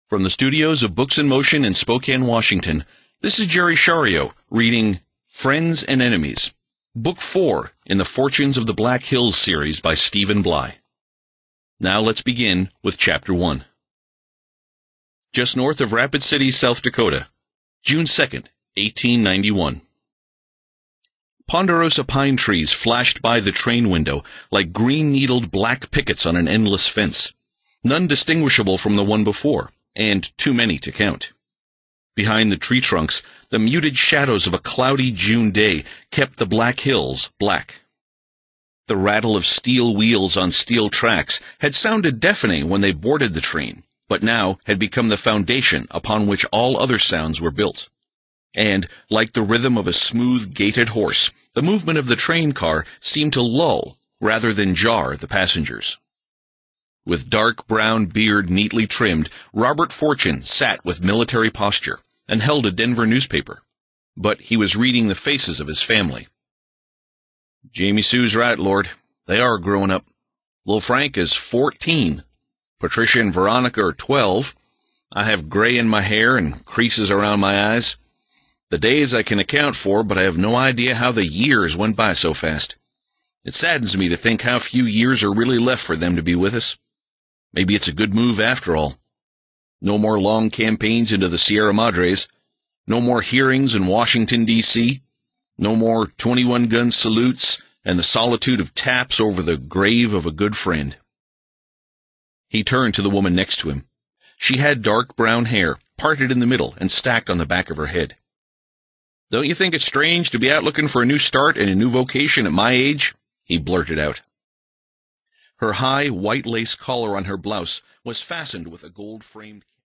From the studios of Books in Motion in Spokane, Washington, this is Jerry Shario reading Friends and Enemies, Book 4 in the Fortunes of the Black Hills series by Stephen Bly. Now let's begin with Chapter 1. Just north of Rapid City, South Dakota, June 2nd, 1891. Ponderosa pine trees flashed by the train window like green-needled black pickets on an endless fence, none distinguishable from the one before, and too many to count. Behind the tree trunks, the muted shadows of a cloudy June day kept the Black Hills black. The rattle of steel wheels on steel tracks had sounded deafening when they boarded the train, but now had become the foundation upon which all other sounds were built. And, like the rhythm of a smooth-gaited horse, the movement of the train car seemed to lull rather than jar the passengers. With dark brown beard neatly trimmed, Robert Fortune sat with military posture and held a Denver newspaper, but he was reading the faces of his family. "Jamie Sue's right, Lord. They are growing up. Little Frank is 14. Patricia and Veronica are 12. I have gray in my hair and creases around my eyes. The days I can account for, but I have no idea how the years went by so fast. It saddens me to think how few years are really left for them to be with us. Maybe it's a good move after all. No more long campaigns into the Sierra Madres. No more hearings in Washington, D.C. No more 21-gun salutes and the solitude of taps over the grave of a good friend." He turned to the woman next to him. She had dark brown hair, parted in the middle and stacked on the back of her head. "Don't you think it's strange to be out looking for a new start and a new vocation at my age?" he blurted out. Her high, white lace collar on her blouse was fastened with a gold-framed